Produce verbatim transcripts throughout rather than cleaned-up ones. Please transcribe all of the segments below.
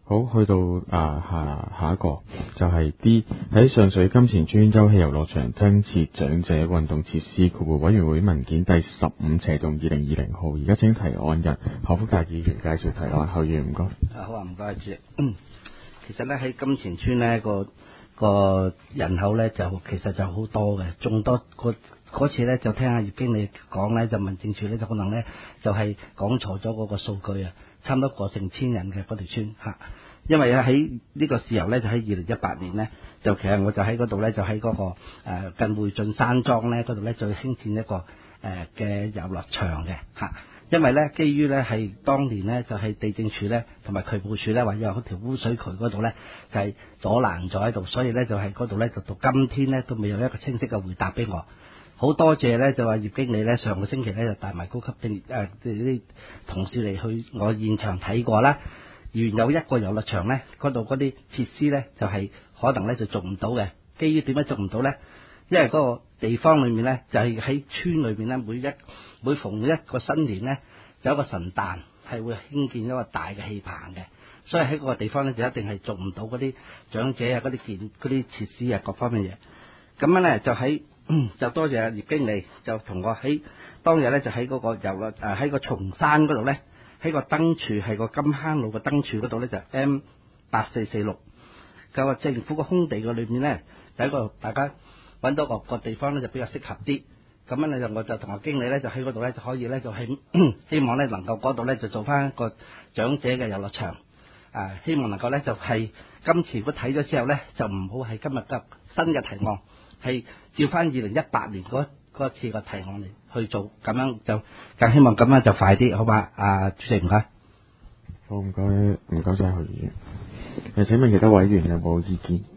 好，去到啊下下一個就係 D 喺上水金錢村休憩遊樂場增設長者運動設施括弧委員會文件第十五斜棟二零二零號，而家請提案人何福達議員介紹提案。後議員唔該。 啊好啊，唔該主席。其實咧喺金錢村咧個個人口咧就其實就好多嘅，眾多嗰次咧就聽阿葉經理講咧，就民政處咧就可能咧就係講錯咗嗰個數據啊，差唔多過成千人嘅嗰條村嚇。因為喺呢個時候咧就喺二零一八年咧，就其實我就喺嗰度咧就喺嗰、那個、呃、近匯進山莊咧嗰度咧就興建一個誒嘅遊樂場嘅嚇。因為咧基於咧係當年咧就係、是、地政處咧同埋渠務處咧話有嗰條污水渠嗰度咧就係、是、阻攔咗喺度，所以咧就係嗰度咧就到今天咧都未有一個清晰嘅回答俾我。好多謝咧，就話葉經理咧上個星期咧就帶埋高級定誒啲同事嚟去我現場睇過啦。原有一個遊樂場咧，嗰度嗰啲設施咧就係、是、可能咧就做唔到嘅。基於點解做唔到咧？因為嗰個地方裏面咧就係、是、喺村裏面咧，每一每逢一個新年咧，就有一個神誕係會興建一個大嘅氣棚嘅，所以喺嗰個地方咧就一定係做唔到嗰啲長者啊嗰啲建嗰啲設施啊各方面嘢。咁樣咧就喺。嗯，就多謝葉經理，就同我喺當日咧，就喺嗰個遊樂誒喺個松山嗰度咧，喺個燈柱係個金坑路個燈柱嗰度咧，就 M 八四四六，個個政府個空地個裏面咧，就喺個大家揾到個個地方咧，就比較適合啲。咁樣咧就我就同個經理咧，就喺嗰度咧就可以咧就係希望咧能夠嗰度咧就做翻一個長者嘅遊樂場。啊，希望能夠咧就係、是、今次如果睇咗之後咧，就唔好係今日嘅新嘅提案。係照翻二零一八年嗰嗰次個提案嚟去做，咁樣就更希望咁樣就快啲，好嘛？啊，主席唔該。 好，唔該，唔該晒何議員。誒，請問其他委員有冇意見？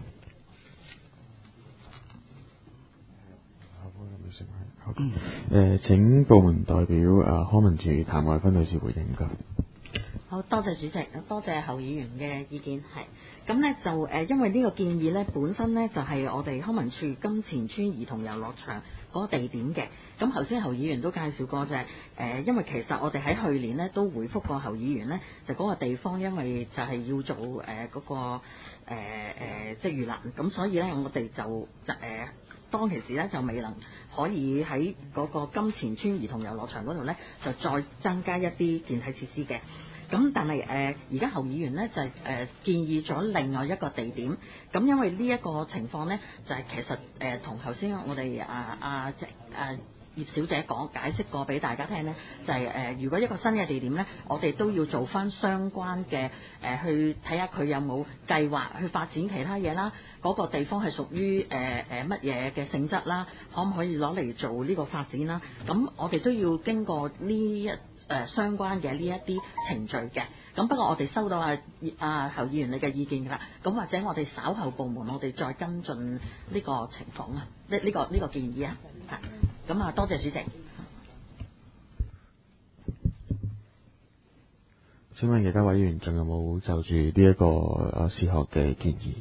好，誒、呃，請部門代表啊康文署譚愛芬女士回應㗎。 好多謝主席，多謝侯議員嘅意見。係咁咧就誒、呃，因為呢個建議咧本身咧就係、是、我哋康文署金錢村兒童遊樂場嗰個地點嘅。咁頭先侯議員都介紹過就係、是、誒、呃，因為其實我哋喺去年咧都回覆過侯議員咧，就嗰個地方因為就係要做誒嗰、呃那個誒誒、呃、即係預覽，咁所以咧我哋就誒、呃、當其時咧就未能可以喺嗰個金錢村兒童遊樂場嗰度咧就再增加一啲健體設施嘅。咁但係誒而家侯議員咧就係、是、誒、呃、建議咗另外一個地點，咁因為呢一個情況咧就係、是、其實誒同頭先我哋啊啊即誒葉小姐講解釋過俾大家聽咧，就係、是、誒、呃、如果一個新嘅地點咧，我哋都要做翻相關嘅誒、呃、去睇下佢有冇計劃去發展其他嘢啦，嗰、那個地方係屬於誒誒乜嘢嘅性質啦，可唔可以攞嚟做呢個發展啦？咁我哋都要經過呢一誒、呃、相關嘅呢一啲程序嘅。咁不過我哋收到啊啊侯議員你嘅意見㗎啦，咁或者我哋稍後部門我哋再跟進呢個情況啊，呢、這、呢個呢、這個建議啊。咁啊，多謝主席。 請問其他委員仲有冇就住呢一個誒事項嘅建議？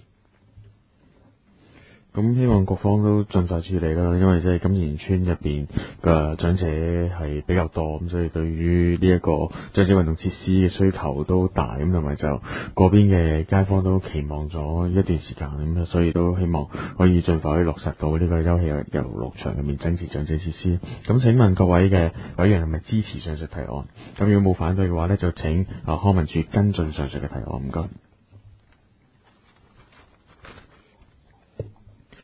咁希望各方都盡快處理啦，因為即係金錢村入邊嘅長者係比較多，咁所以對於呢一個長者運動設施嘅需求都大，咁同埋就嗰邊嘅街坊都期望咗一段時間，咁所以都希望可以盡快可以落實到呢個休憩遊樂場入面增設長者設施。咁請問各位嘅委員係咪支持上述提案？咁如果冇反對嘅話呢，就請啊康文署跟進上述嘅提案。唔該。